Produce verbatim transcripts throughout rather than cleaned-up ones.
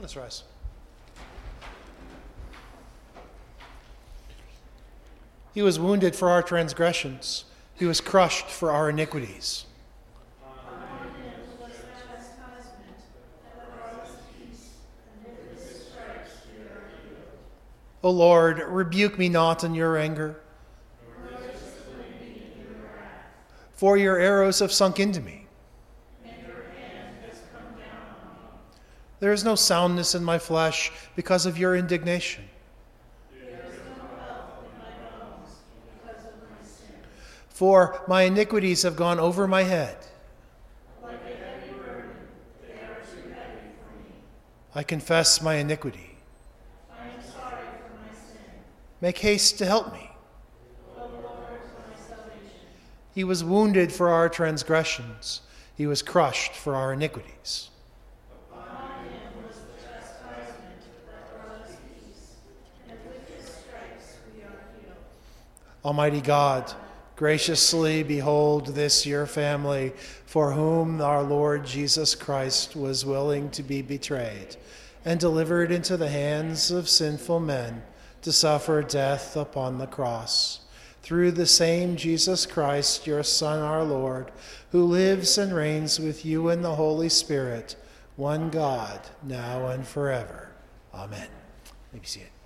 Let us rise. He was wounded for our transgressions. He was crushed for our iniquities. O Lord, rebuke me not in your anger, for your arrows have sunk into me. There is no soundness in my flesh because of your indignation. For my iniquities have gone over my head. Like a heavy burden, they are too heavy for me. I confess my iniquity. I am sorry for my sin. Make haste to help me. O Lord, my salvation. He was wounded for our transgressions. He was crushed for our iniquities. Upon him was the chastisement that brought us peace, and with his stripes we are healed. Almighty God, graciously behold this your family, for whom our Lord Jesus Christ was willing to be betrayed and delivered into the hands of sinful men to suffer death upon the cross. Through the same Jesus Christ, your Son, our Lord, who lives and reigns with you in the Holy Spirit, one God, now and forever. Amen. You may be seated.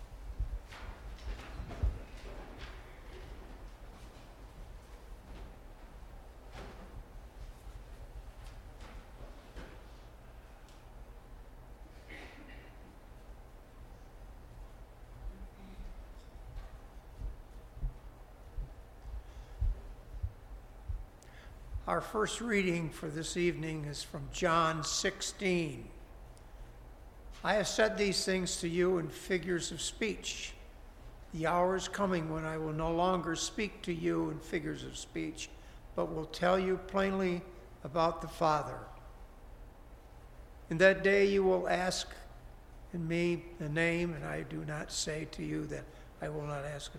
Our first reading for this evening is from John sixteen. I have said these things to you in figures of speech. The hour is coming when I will no longer speak to you in figures of speech, but will tell you plainly about the Father. In that day you will ask in me the name, and I do not say to you that I will not ask it.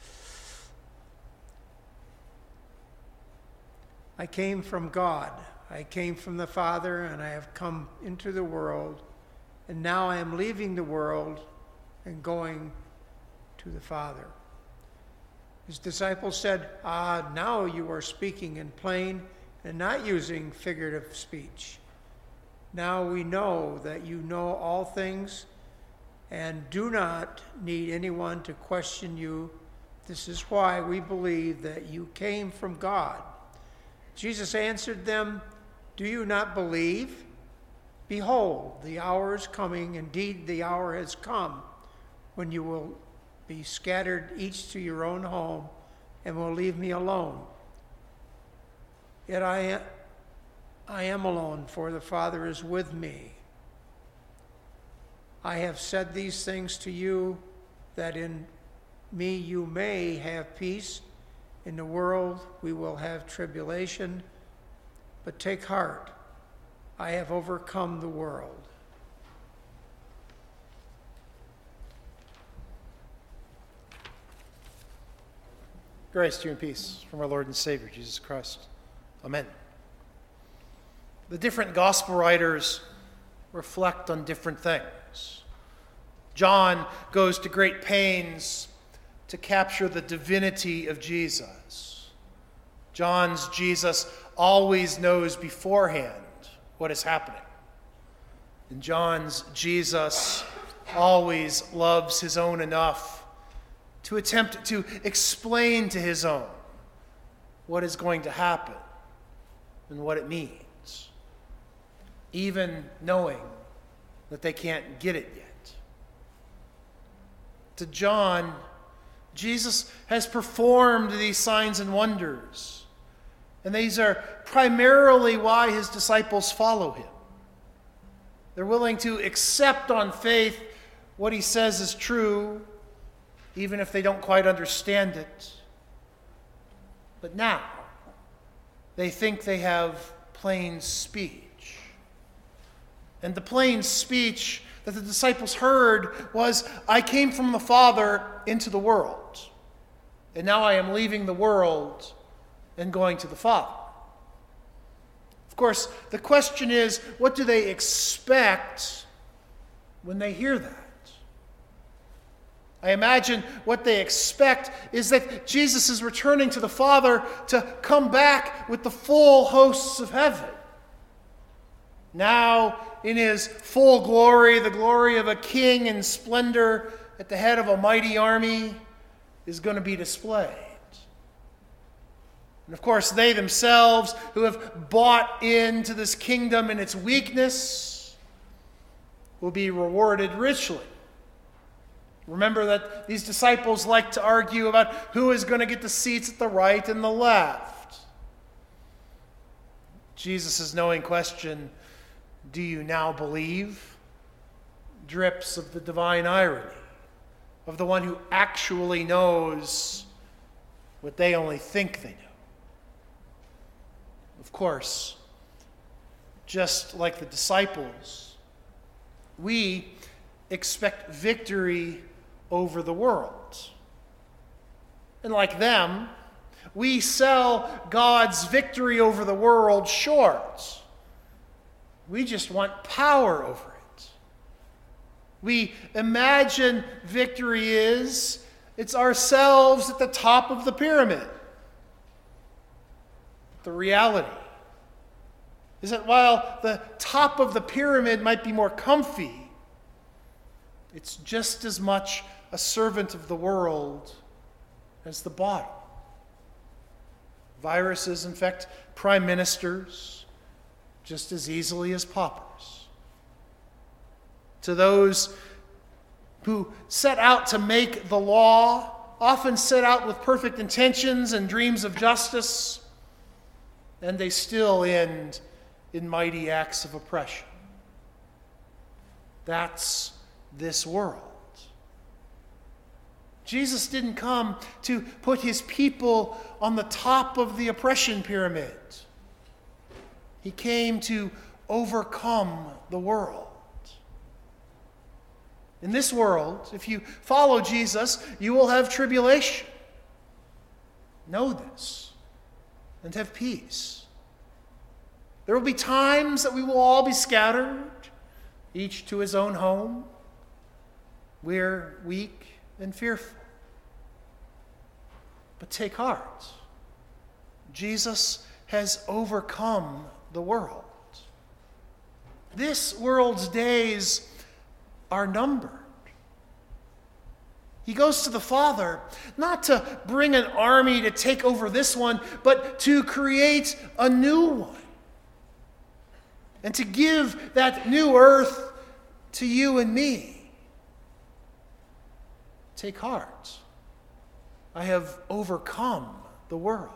I came from God. I came from the Father, and I have come into the world, and now I am leaving the world and going to the Father. His disciples said, Ah, now you are speaking in plain and not using figurative speech. Now we know that you know all things and do not need anyone to question you. This is why we believe that you came from God. Jesus answered them, Do you not believe? Behold, the hour is coming, indeed the hour has come, when you will be scattered each to your own home and will leave me alone. Yet I am, I am alone, for the Father is with me. I have said these things to you, that in me you may have peace. In the world we will have tribulation, but take heart, I have overcome the world. Grace to you and peace from our Lord and Savior, Jesus Christ. Amen. The different gospel writers reflect on different things. John goes to great pains to capture the divinity of Jesus. John's Jesus always knows beforehand what is happening. And John's Jesus always loves his own enough to attempt to explain to his own what is going to happen and what it means, even knowing that they can't get it yet. To John, Jesus has performed these signs and wonders, and these are primarily why his disciples follow him. They're willing to accept on faith what he says is true, even if they don't quite understand it. But now, they think they have plain speech. And the plain speech that the disciples heard was, I came from the Father into the world, and now I am leaving the world and going to the Father. Of course, the question is, what do they expect when they hear that. I imagine what they expect is that Jesus is returning to the Father to come back with the full hosts of heaven. Now, in his full glory, the glory of a king in splendor at the head of a mighty army is going to be displayed. And of course, they themselves who have bought into this kingdom and its weakness will be rewarded richly. Remember that these disciples like to argue about who is going to get the seats at the right and the left. Jesus' knowing question, "Do you now believe?" drips of the divine irony of the one who actually knows what they only think they know. Of course, just like the disciples, we expect victory over the world. And like them, we sell God's victory over the world short. We just want power over it. We imagine victory is, it's ourselves at the top of the pyramid. The reality is that while the top of the pyramid might be more comfy, it's just as much a servant of the world as the bottom. Viruses infect prime ministers just as easily as paupers. To those who set out to make the law, often set out with perfect intentions and dreams of justice, and they still end in mighty acts of oppression. That's this world. Jesus didn't come to put his people on the top of the oppression pyramid. He came to overcome the world. In this world, if you follow Jesus, you will have tribulation. Know this and have peace. There will be times that we will all be scattered, each to his own home. We're weak and fearful. But take heart. Jesus has overcome the world. This world's days are numbered. He goes to the Father, not to bring an army to take over this one, but to create a new one. And to give that new earth to you and me. Take heart. I have overcome the world.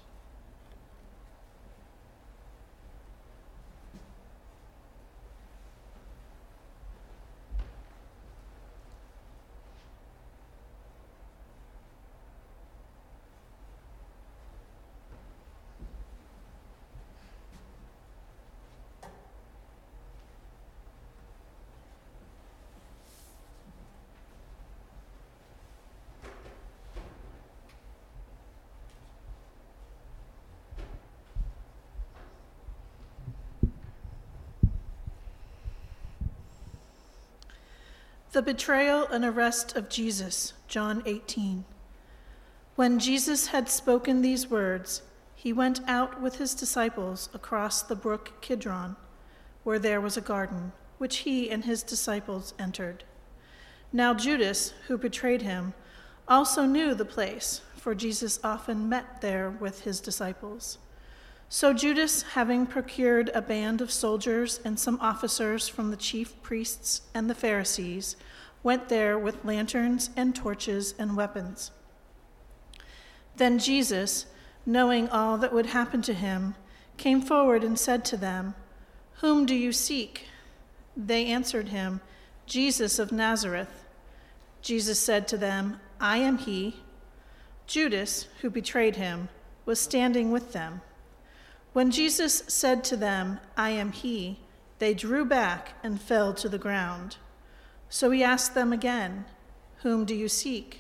The betrayal and arrest of Jesus, John eighteen. When Jesus had spoken these words, he went out with his disciples across the brook Kidron, where there was a garden, which he and his disciples entered. Now Judas, who betrayed him, also knew the place, for Jesus often met there with his disciples. So Judas, having procured a band of soldiers and some officers from the chief priests and the Pharisees, went there with lanterns and torches and weapons. Then Jesus, knowing all that would happen to him, came forward and said to them, "Whom do you seek?" They answered him, "Jesus of Nazareth." Jesus said to them, "I am he." Judas, who betrayed him, was standing with them. When Jesus said to them, "I am he," they drew back and fell to the ground. So he asked them again, "Whom do you seek?"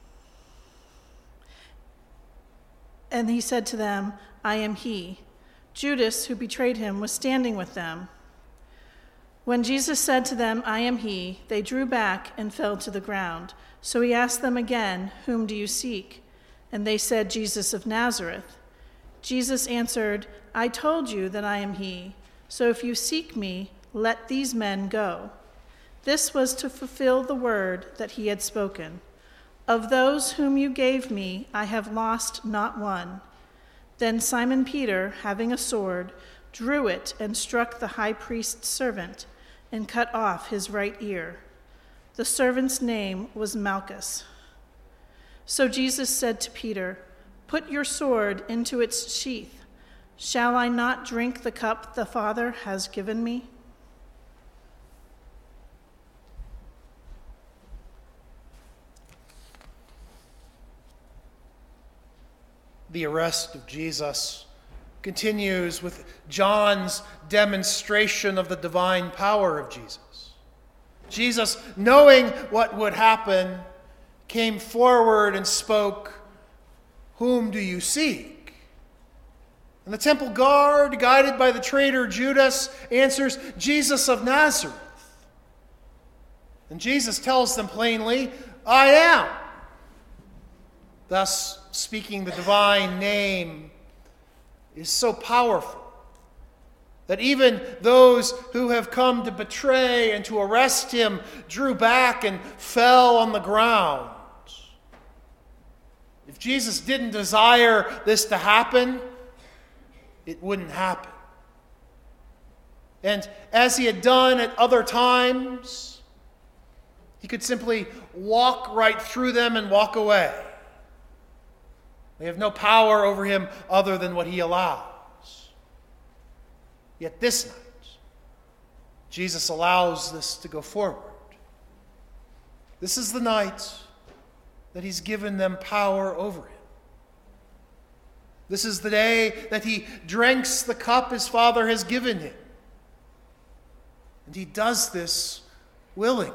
And he said to them, "I am he." Judas, who betrayed him, was standing with them. When Jesus said to them, "I am he," they drew back and fell to the ground. So he asked them again, "Whom do you seek?" And they said, "Jesus of Nazareth." Jesus answered, "I told you that I am he. So if you seek me, let these men go." This was to fulfill the word that he had spoken. "Of those whom you gave me, I have lost not one." Then Simon Peter, having a sword, drew it and struck the high priest's servant and cut off his right ear. The servant's name was Malchus. So Jesus said to Peter, "Put your sword into its sheath. Shall I not drink the cup the Father has given me?" The arrest of Jesus continues with John's demonstration of the divine power of Jesus. Jesus, knowing what would happen, came forward and spoke, "Whom do you seek?" And the temple guard, guided by the traitor Judas, answers, "Jesus of Nazareth." And Jesus tells them plainly, "I am." Thus, speaking the divine name is so powerful that even those who have come to betray and to arrest him drew back and fell on the ground. If Jesus didn't desire this to happen, it wouldn't happen. And as he had done at other times, he could simply walk right through them and walk away. They have no power over him other than what he allows. Yet this night, Jesus allows this to go forward. This is the night that he's given them power over him. This is the day that he drinks the cup his Father has given him. And he does this willingly.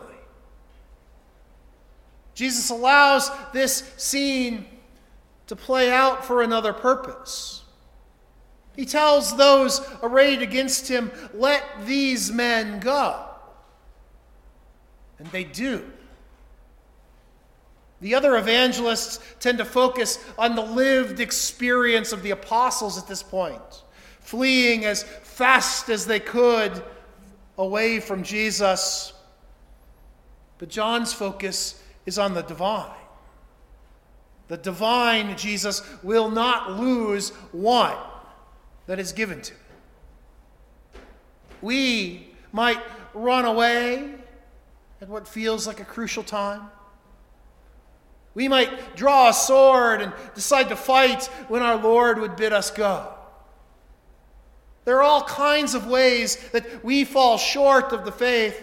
Jesus allows this scene to play out for another purpose. He tells those arrayed against him, "Let these men go." And they do. The other evangelists tend to focus on the lived experience of the apostles at this point, fleeing as fast as they could away from Jesus. But John's focus is on the divine. The divine Jesus will not lose one that is given to him. We might run away at what feels like a crucial time. We might draw a sword and decide to fight when our Lord would bid us go. There are all kinds of ways that we fall short of the faith,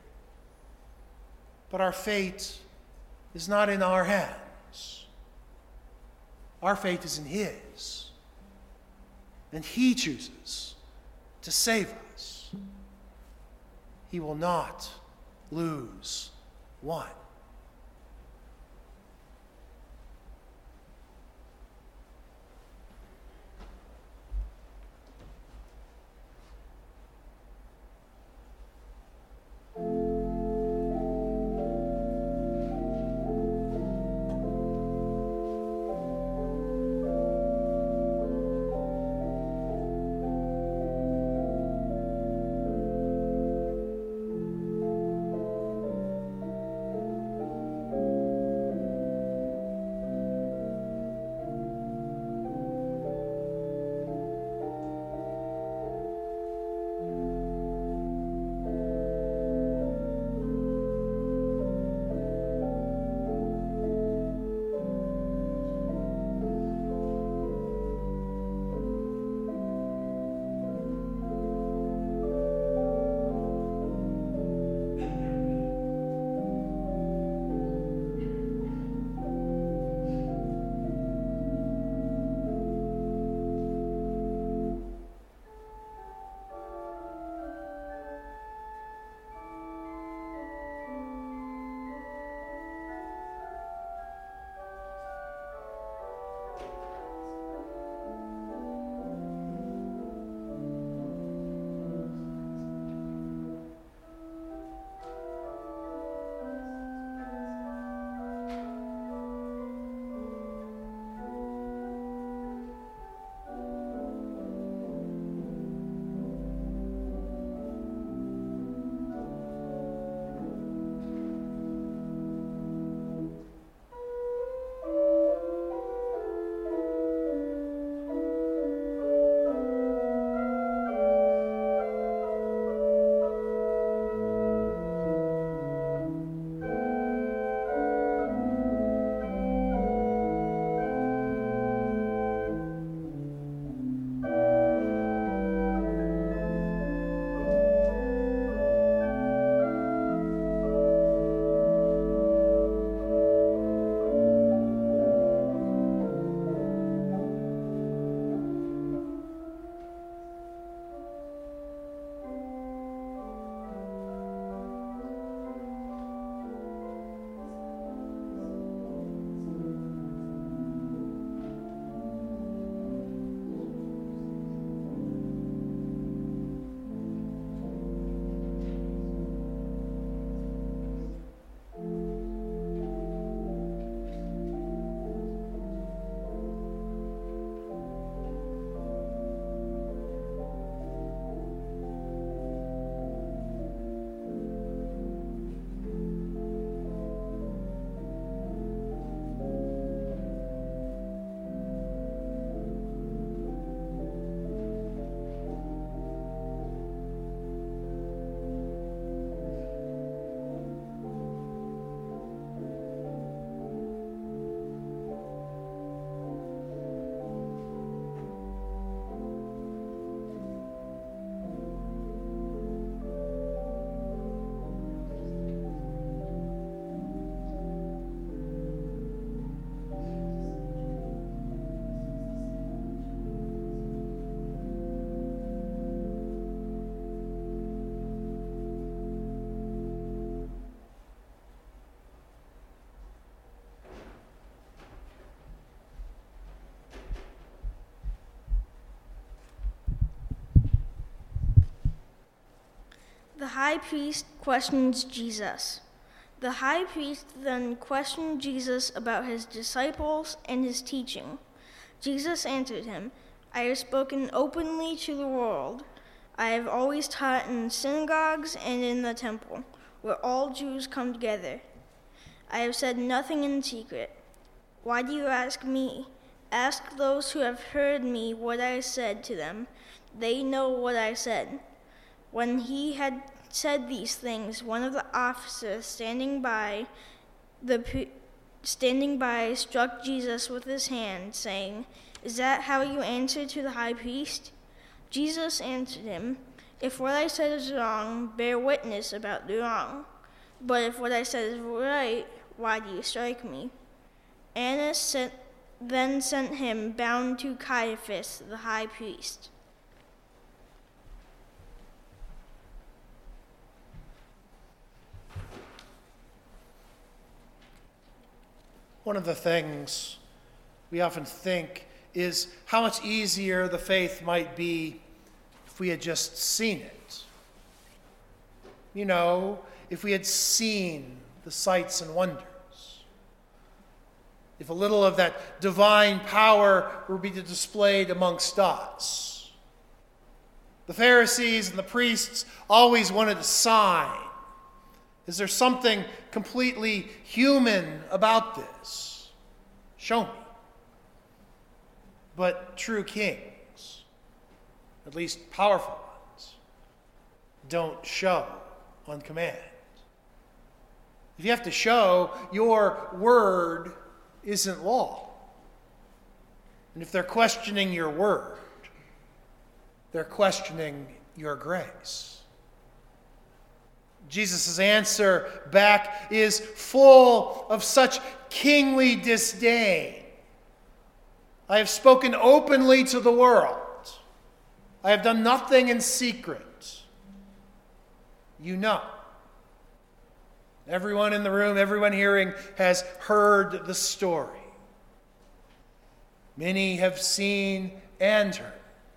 but our fate is not in our hands. Our faith is in his, and he chooses to save us. He will not lose one. high priest questions Jesus. The high priest then questioned Jesus about his disciples and his teaching. Jesus answered him, "I have spoken openly to the world. I have always taught in synagogues and in the temple, where all Jews come together. I have said nothing in secret. Why do you ask me? Ask those who have heard me what I said to them. They know what I said." When he had said these things, one of the officers standing by the standing by struck Jesus with his hand, saying, "Is that how you answer to the high priest?" Jesus answered him, "If what I said is wrong, bear witness about the wrong. But if what I said is right, why do you strike me?" Annas sent, then sent him bound to Caiaphas, the high priest. One of the things we often think is how much easier the faith might be if we had just seen it. You know, if we had seen the sights and wonders. If a little of that divine power were to be displayed amongst us. The Pharisees and the priests always wanted a sign. Is there something completely human about this? Show me. But true kings, at least powerful ones, don't show on command. If you have to show, your word isn't law. And if they're questioning your word, they're questioning your grace. Jesus' answer back is full of such kingly disdain. "I have spoken openly to the world. I have done nothing in secret. You know." Everyone in the room, everyone hearing, has heard the story. Many have seen and heard.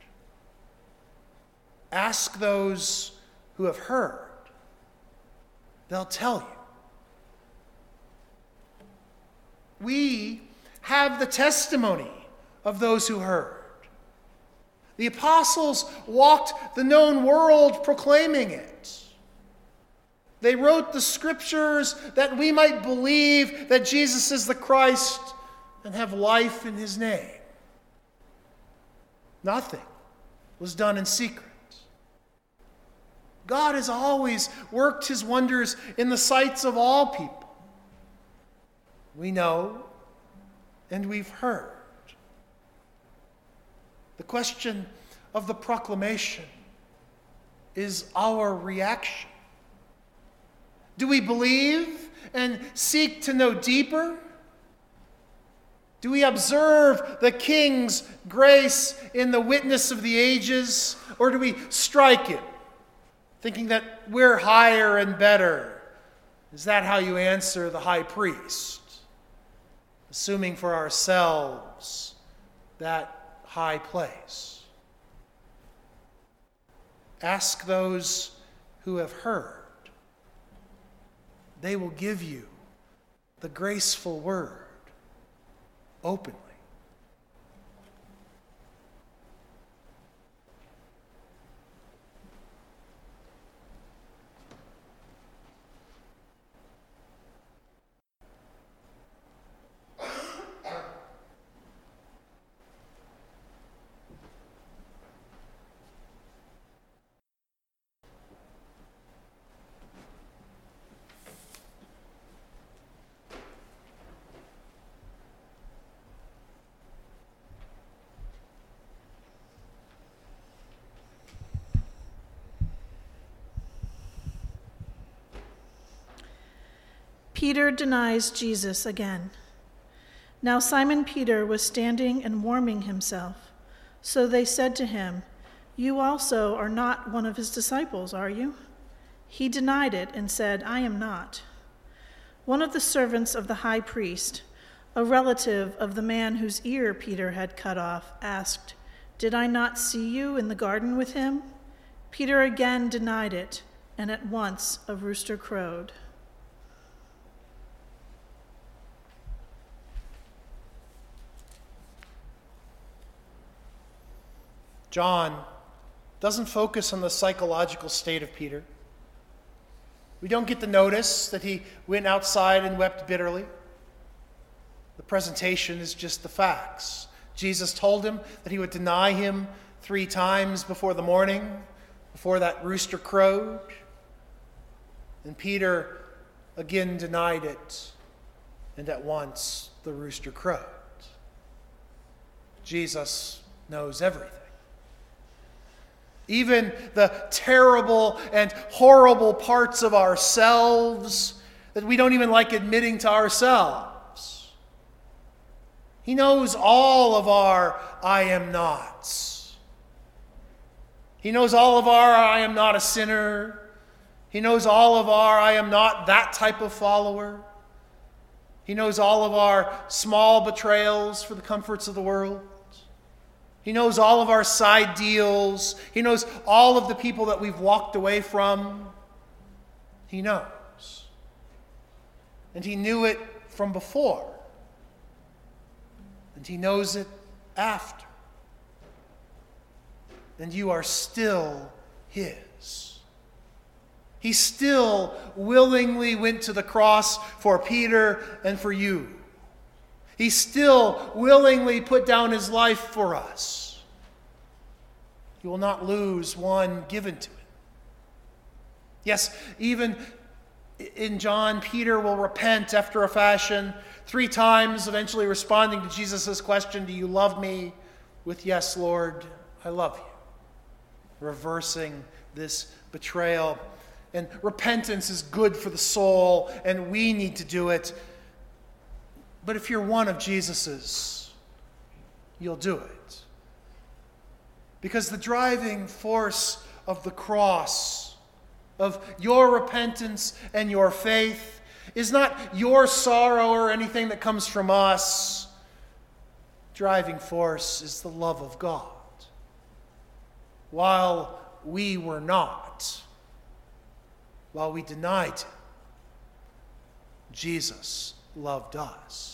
Ask those who have heard. They'll tell you. We have the testimony of those who heard. The apostles walked the known world proclaiming it. They wrote the scriptures that we might believe that Jesus is the Christ and have life in his name. Nothing was done in secret. God has always worked his wonders in the sights of all people. We know and we've heard. The question of the proclamation is our reaction. Do we believe and seek to know deeper? Do we observe the King's grace in the witness of the ages, or do we strike it, thinking that we're higher and better? Is that how you answer the high priest? Assuming for ourselves that high place. Ask those who have heard. They will give you the graceful word openly. Peter denies Jesus again. Now Simon Peter was standing and warming himself. So they said to him, "You also are not one of his disciples, are you?" He denied it and said, "I am not." One of the servants of the high priest, a relative of the man whose ear Peter had cut off, asked, "Did I not see you in the garden with him?" Peter again denied it and at once a rooster crowed. John doesn't focus on the psychological state of Peter. We don't get the notice that he went outside and wept bitterly. The presentation is just the facts. Jesus told him that he would deny him three times before the morning, before that rooster crowed. And Peter again denied it, and at once the rooster crowed. Jesus knows everything. Even the terrible and horrible parts of ourselves that we don't even like admitting to ourselves. He knows all of our I am nots. He knows all of our I am not a sinner. He knows all of our I am not that type of follower. He knows all of our small betrayals for the comforts of the world. He knows all of our side deals. He knows all of the people that we've walked away from. He knows. And he knew it from before. And he knows it after. And you are still his. He still willingly went to the cross for Peter and for you. He still willingly put down his life for us. He will not lose one given to him. Yes, even in John, Peter will repent after a fashion, three times, eventually responding to Jesus' question, "Do you love me?" with, "Yes, Lord, I love you." Reversing this betrayal. And repentance is good for the soul, and we need to do it. But if you're one of Jesus's, you'll do it. Because the driving force of the cross, of your repentance and your faith, is not your sorrow or anything that comes from us. Driving force is the love of God. While we were not, while we denied him, Jesus loved us.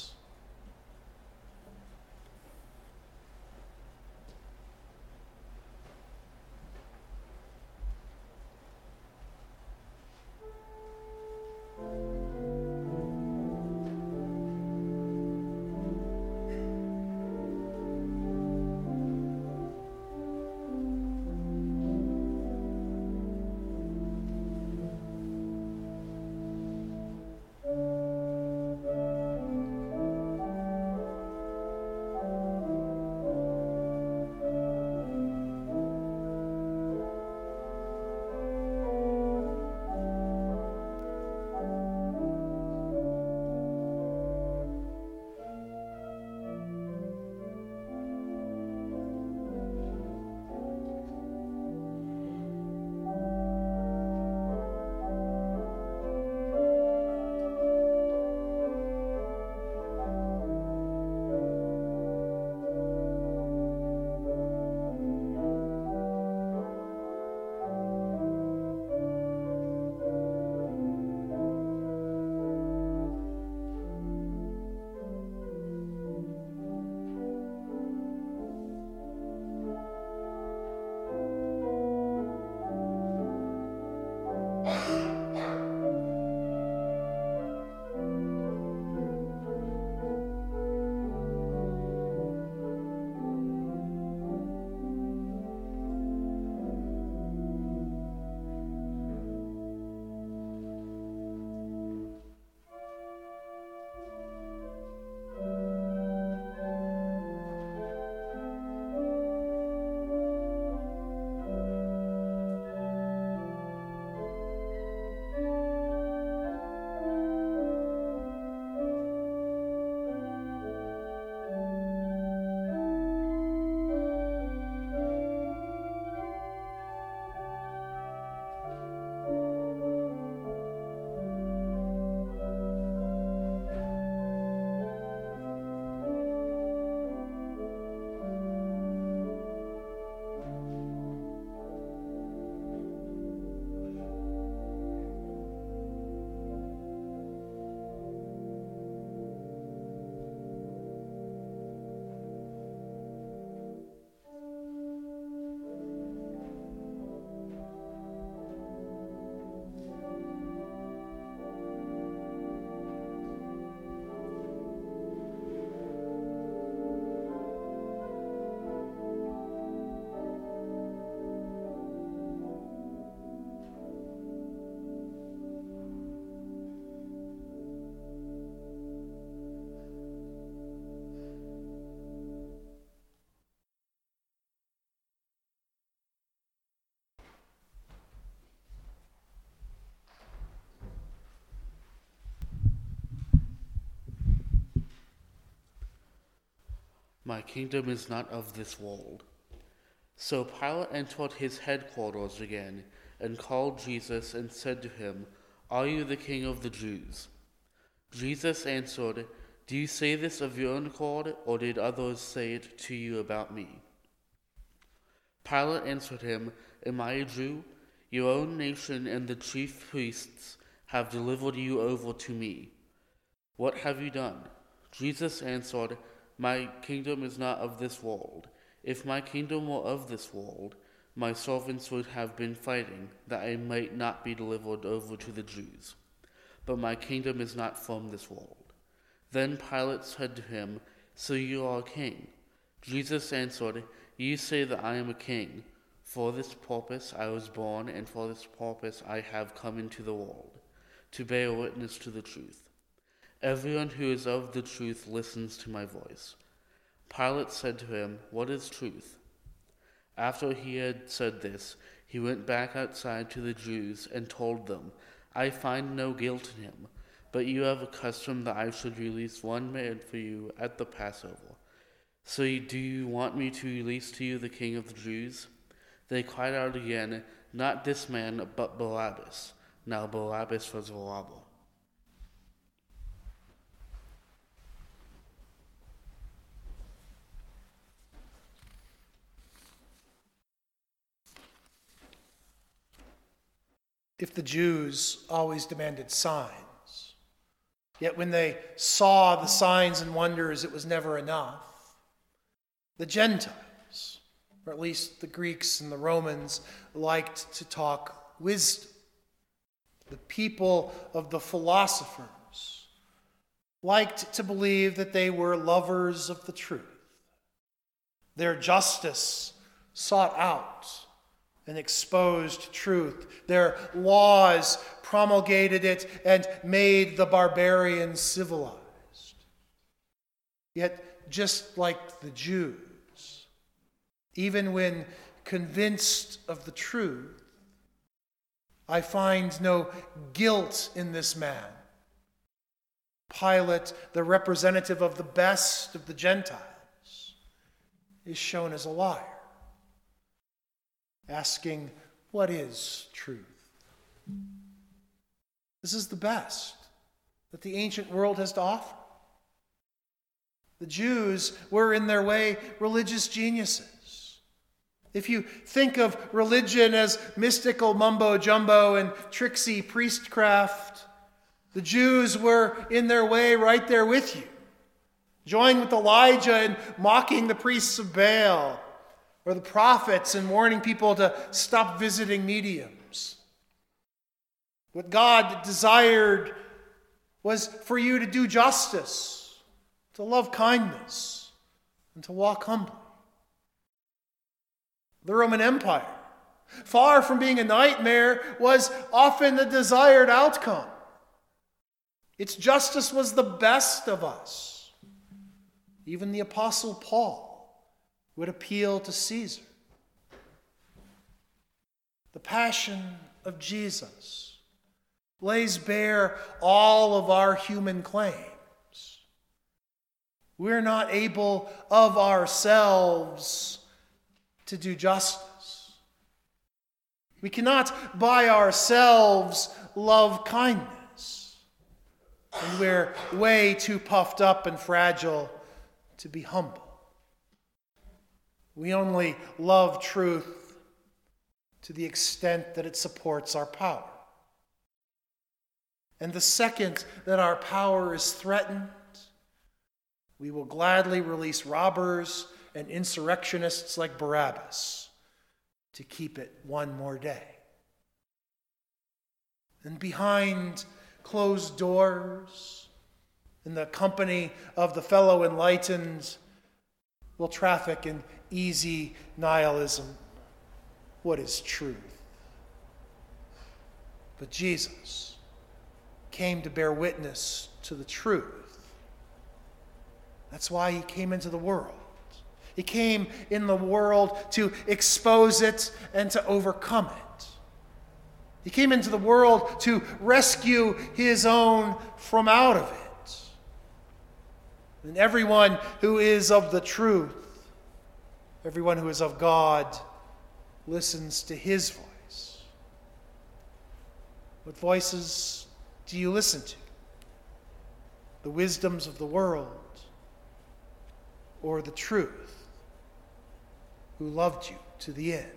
My kingdom is not of this world. So Pilate entered his headquarters again, and called Jesus and said to him, Are you the king of the Jews? Jesus answered, Do you say this of your own accord, or did others say it to you about me? Pilate answered him, Am I a Jew? Your own nation and the chief priests have delivered you over to me. What have you done? Jesus answered, My kingdom is not of this world. If my kingdom were of this world, my servants would have been fighting, that I might not be delivered over to the Jews. But my kingdom is not from this world. Then Pilate said to him, So you are a king? Jesus answered, You say that I am a king. For this purpose I was born, and for this purpose I have come into the world, to bear witness to the truth. Everyone who is of the truth listens to my voice. Pilate said to him, What is truth? After he had said this, he went back outside to the Jews and told them, I find no guilt in him, but you have a custom that I should release one man for you at the Passover. So do you want me to release to you the king of the Jews? They cried out again, Not this man, but Barabbas. Now Barabbas was a robber. If the Jews always demanded signs, yet when they saw the signs and wonders, it was never enough, the Gentiles, or at least the Greeks and the Romans, liked to talk wisdom. The people of the philosophers liked to believe that they were lovers of the truth. Their justice sought out and exposed truth. Their laws promulgated it and made the barbarians civilized. Yet, just like the Jews, even when convinced of the truth, I find no guilt in this man. Pilate, the representative of the best of the Gentiles, is shown as a liar, asking, what is truth? This is the best that the ancient world has to offer. The Jews were, in their way, religious geniuses. If you think of religion as mystical mumbo-jumbo and tricksy priestcraft, the Jews were, in their way, right there with you, joined with Elijah in mocking the priests of Baal, or the prophets in warning people to stop visiting mediums. What God desired was for you to do justice, to love kindness, and to walk humbly. The Roman Empire, far from being a nightmare, was often the desired outcome. Its justice was the best of us. Even the Apostle Paul would appeal to Caesar. The passion of Jesus lays bare all of our human claims. We're not able of ourselves to do justice. We cannot by ourselves love kindness. And we're way too puffed up and fragile to be humble. We only love truth to the extent that it supports our power. And the second that our power is threatened, we will gladly release robbers and insurrectionists like Barabbas to keep it one more day. And behind closed doors, in the company of the fellow enlightened, will traffic in easy nihilism. What is truth? But Jesus came to bear witness to the truth. That's why he came into the world. He came in the world to expose it and to overcome it. He came into the world to rescue his own from out of it. And everyone who is of the truth, everyone who is of God, listens to his voice. What voices do you listen to? The wisdoms of the world, or the truth, who loved you to the end?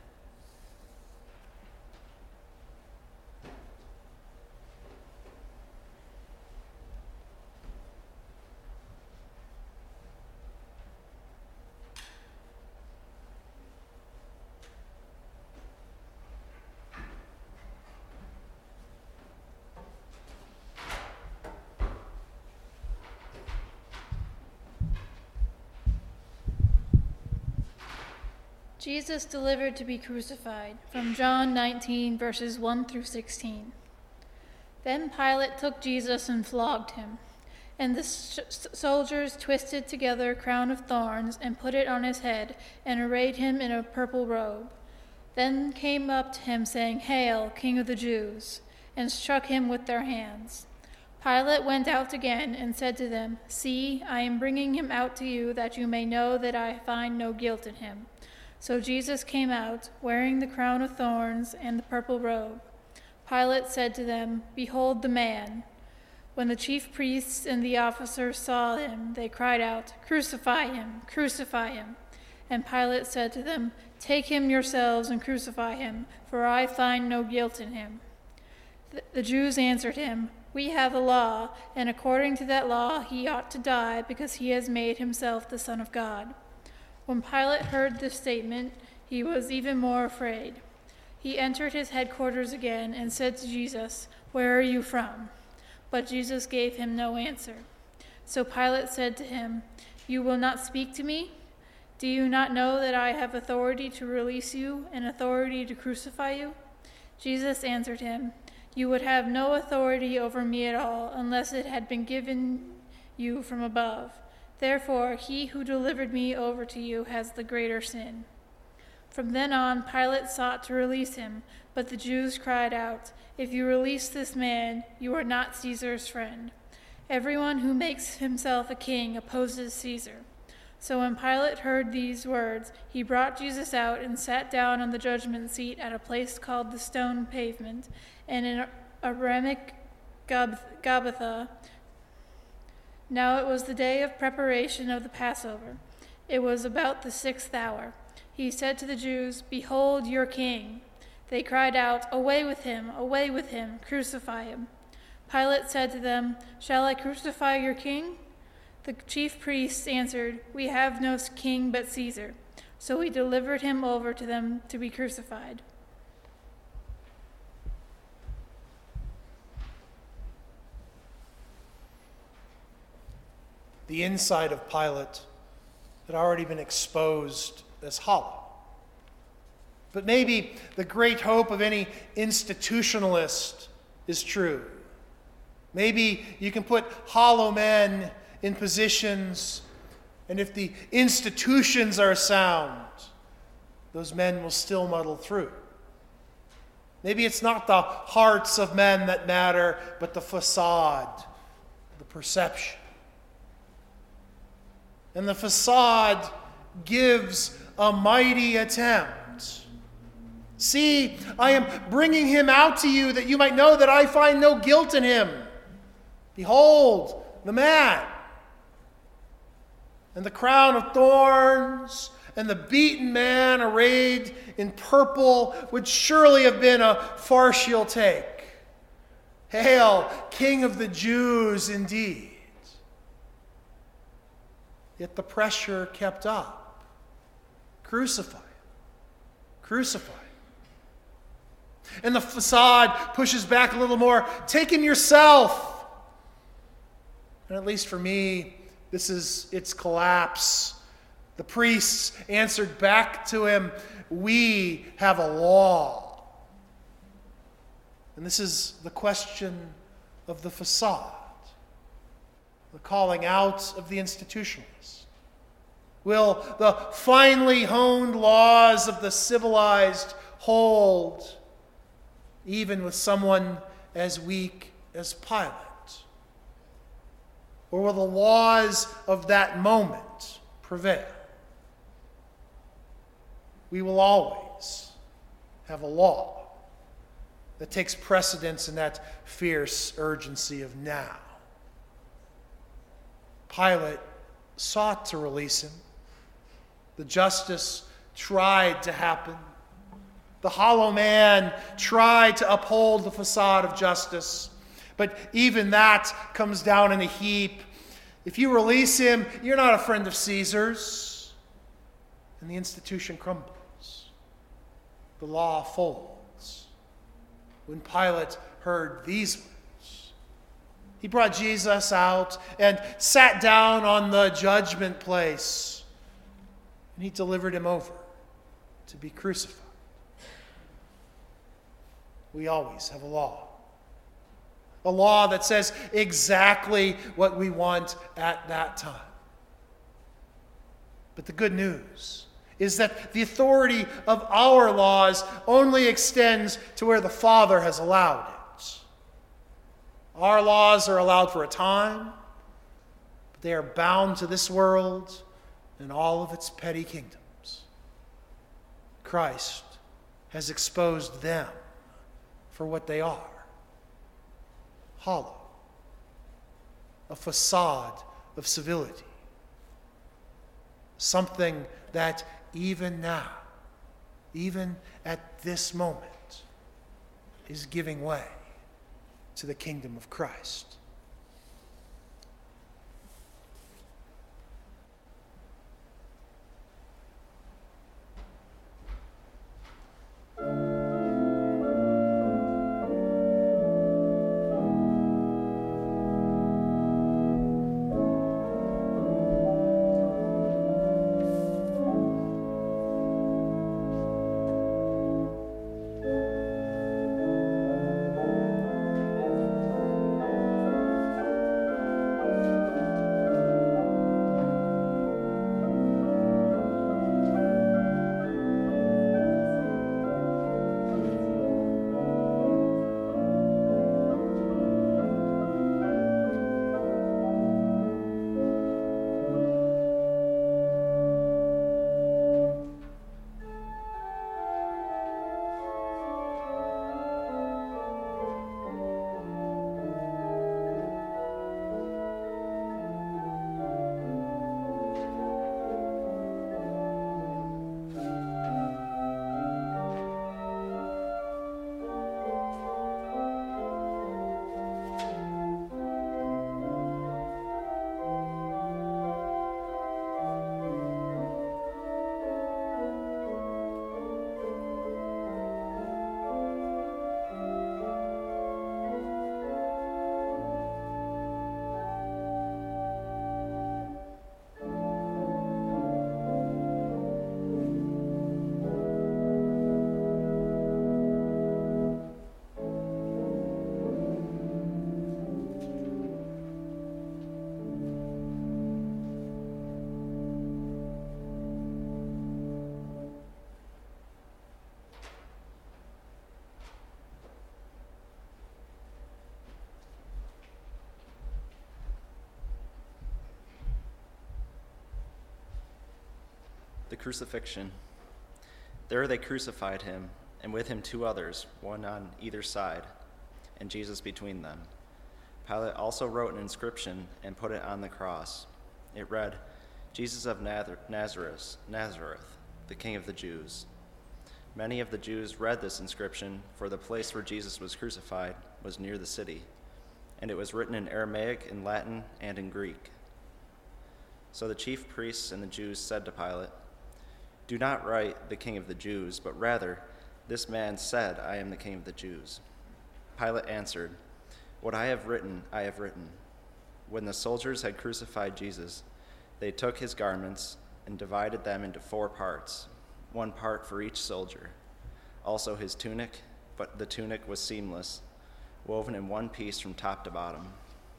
Jesus delivered to be crucified, from John nineteen, verses one through sixteen. Then Pilate took Jesus and flogged him, and the sh- soldiers twisted together a crown of thorns and put it on his head and arrayed him in a purple robe. Then came up to him, saying, "Hail, King of the Jews!" and struck him with their hands. Pilate went out again and said to them, "See, I am bringing him out to you, that you may know that I find no guilt in him." So Jesus came out, wearing the crown of thorns and the purple robe. Pilate said to them, "Behold the man." When the chief priests and the officers saw him, they cried out, "Crucify him! Crucify him!" And Pilate said to them, "Take him yourselves and crucify him, for I find no guilt in him." Th- the Jews answered him, "We have a law, and according to that law he ought to die, because he has made himself the Son of God." When Pilate heard this statement, he was even more afraid. He entered his headquarters again and said to Jesus, "Where are you from?" But Jesus gave him no answer. So Pilate said to him, "You will not speak to me? Do you not know that I have authority to release you and authority to crucify you?" Jesus answered him, "You would have no authority over me at all unless it had been given you from above. Therefore, he who delivered me over to you has the greater sin." From then on, Pilate sought to release him, but the Jews cried out, "If you release this man, you are not Caesar's friend. Everyone who makes himself a king opposes Caesar." So when Pilate heard these words, he brought Jesus out and sat down on the judgment seat at a place called the Stone Pavement, and in Aramaic Gabbatha. Now it was the day of preparation of the Passover. It was about the sixth hour. He said to the Jews, "Behold your king." They cried out, "Away with him! Away with him! Crucify him!" Pilate said to them, "Shall I crucify your king?" The chief priests answered, "We have no king but Caesar." So he delivered him over to them to be crucified. The inside of Pilate had already been exposed as hollow. But maybe the great hope of any institutionalist is true. Maybe you can put hollow men in positions, and if the institutions are sound, those men will still muddle through. Maybe it's not the hearts of men that matter, but the facade, the perception. And the facade gives a mighty attempt. "See, I am bringing him out to you that you might know that I find no guilt in him. Behold, the man." And the crown of thorns and the beaten man arrayed in purple would surely have been a farcical take. Hail, King of the Jews, indeed. Yet the pressure kept up. Crucify him. Crucify him. And the facade pushes back a little more. "Take him yourself." And at least for me, this is its collapse. The priests answered back to him, "We have a law." And this is the question of the facade. The calling out of the institutionalists. Will the finely honed laws of the civilized hold, even with someone as weak as Pilate? Or will the laws of that moment prevail? We will always have a law that takes precedence in that fierce urgency of now. Pilate sought to release him. The justice tried to happen. The hollow man tried to uphold the facade of justice. But even that comes down in a heap. If you release him, you're not a friend of Caesar's. And the institution crumbles. The law folds. When Pilate heard these words, he brought Jesus out and sat down on the judgment place. And he delivered him over to be crucified. We always have a law. A law that says exactly what we want at that time. But the good news is that the authority of our laws only extends to where the Father has allowed it. Our laws are allowed for a time, but they are bound to this world and all of its petty kingdoms. Christ has exposed them for what they are. Hollow, a facade of civility, something that even now, even at this moment, is giving way to the kingdom of Christ. The crucifixion. There they crucified him, and with him two others, one on either side, and Jesus between them. Pilate also wrote an inscription and put it on the cross. It read, Jesus of Nazareth, Nazareth, the King of the Jews. Many of the Jews read this inscription, for the place where Jesus was crucified was near the city, and it was written in Aramaic, in Latin, and in Greek. So the chief priests and the Jews said to Pilate, Do not write the King of the Jews, but rather, this man said, I am the King of the Jews. Pilate answered, What I have written, I have written. When the soldiers had crucified Jesus, they took his garments and divided them into four parts, one part for each soldier. Also his tunic, but the tunic was seamless, woven in one piece from top to bottom.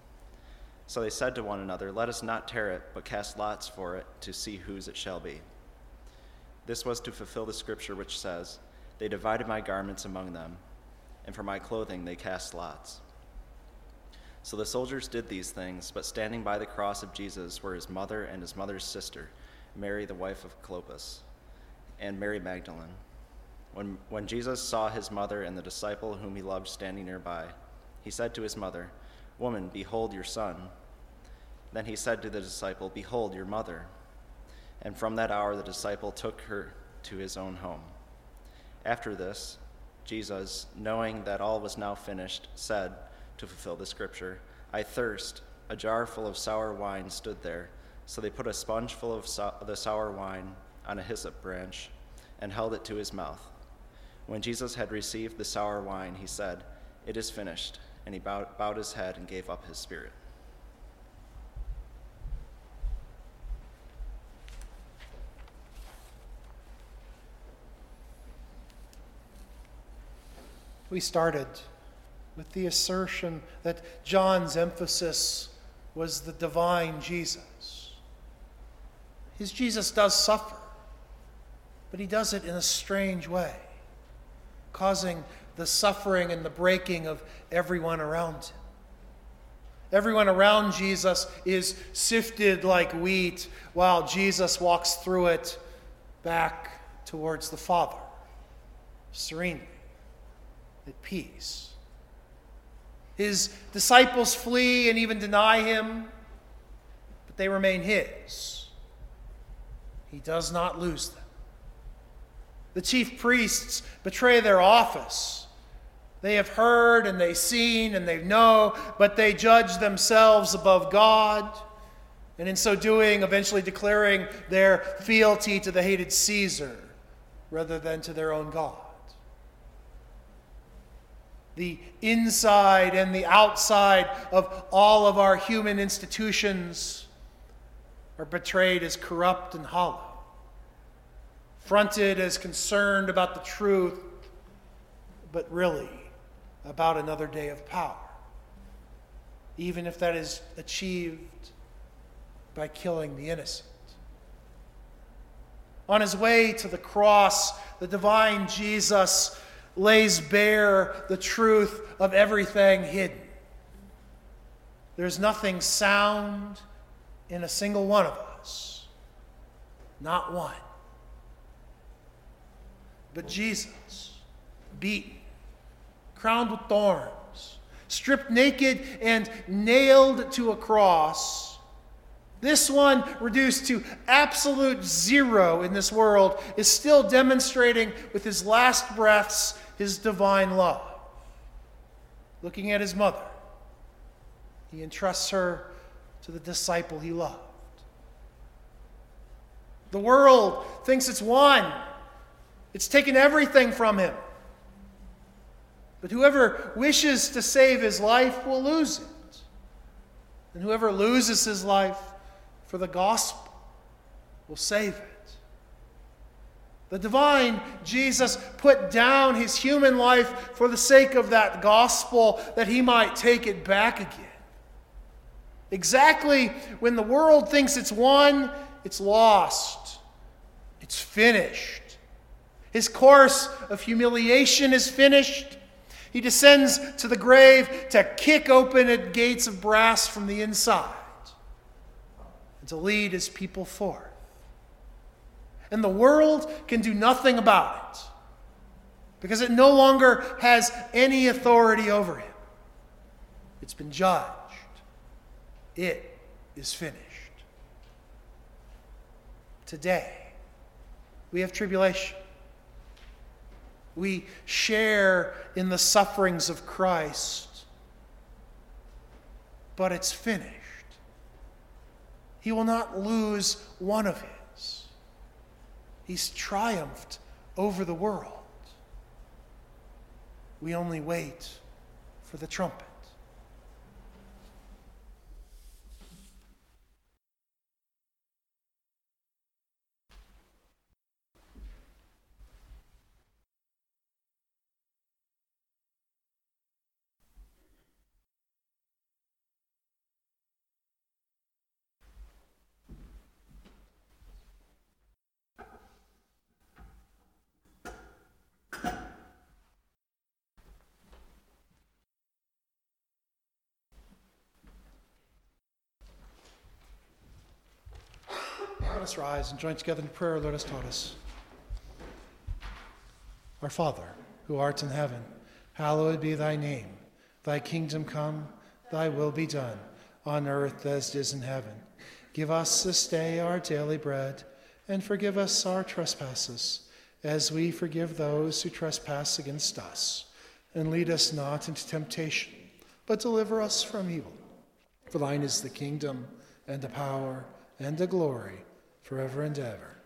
So they said to one another, Let us not tear it, but cast lots for it to see whose it shall be. This was to fulfill the scripture which says, They divided my garments among them, and for my clothing they cast lots. So the soldiers did these things, but standing by the cross of Jesus were his mother and his mother's sister, Mary the wife of Clopas, and Mary Magdalene. When, when Jesus saw his mother and the disciple whom he loved standing nearby, he said to his mother, "Woman, behold your son." Then he said to the disciple, "Behold your mother." And from that hour the disciple took her to his own home. After this, Jesus, knowing that all was now finished, said, to fulfill the scripture, "I thirst." A jar full of sour wine stood there. So they put a sponge full of so- the sour wine on a hyssop branch and held it to his mouth. When Jesus had received the sour wine, he said, "It is finished." And he bowed, bowed his head and gave up his spirit. We started with the assertion that John's emphasis was the divine Jesus. His Jesus does suffer, but he does it in a strange way, causing the suffering and the breaking of everyone around him. Everyone around Jesus is sifted like wheat, while Jesus walks through it back towards the Father, serenely, at peace. His disciples flee and even deny him, but they remain his. He does not lose them. The chief priests betray their office. They have heard and they've seen and they know, but they judge themselves above God, and in so doing, eventually declaring their fealty to the hated Caesar rather than to their own God. The inside and the outside of all of our human institutions are betrayed as corrupt and hollow, fronted as concerned about the truth, but really about another day of power, even if that is achieved by killing the innocent. On his way to the cross, the divine Jesus lays bare the truth of everything hidden. There's nothing sound in a single one of us. Not one. But Jesus, beaten, crowned with thorns, stripped naked and nailed to a cross, this one, reduced to absolute zero in this world, is still demonstrating with his last breaths his divine love. Looking at his mother, he entrusts her to the disciple he loved. The world thinks it's won. It's taken everything from him. But whoever wishes to save his life will lose it. And whoever loses his life for the gospel will save it. The divine Jesus put down his human life for the sake of that gospel, that he might take it back again. Exactly when the world thinks it's won, it's lost. It's finished. His course of humiliation is finished. He descends to the grave to kick open the gates of brass from the inside and to lead his people forth. And the world can do nothing about it because it no longer has any authority over him. It's been judged. It is finished. Today, we have tribulation. We share in the sufferings of Christ, but it's finished. He will not lose one of his. He's triumphed over the world. We only wait for the trumpet. us rise and join together in prayer. Let us taught us. Our Father, who art in heaven, hallowed be thy name. Thy kingdom come, thy will be done, on earth as it is in heaven. Give us this day our daily bread, and forgive us our trespasses, as we forgive those who trespass against us. And lead us not into temptation, but deliver us from evil. For thine is the kingdom, and the power, and the glory, forever and ever.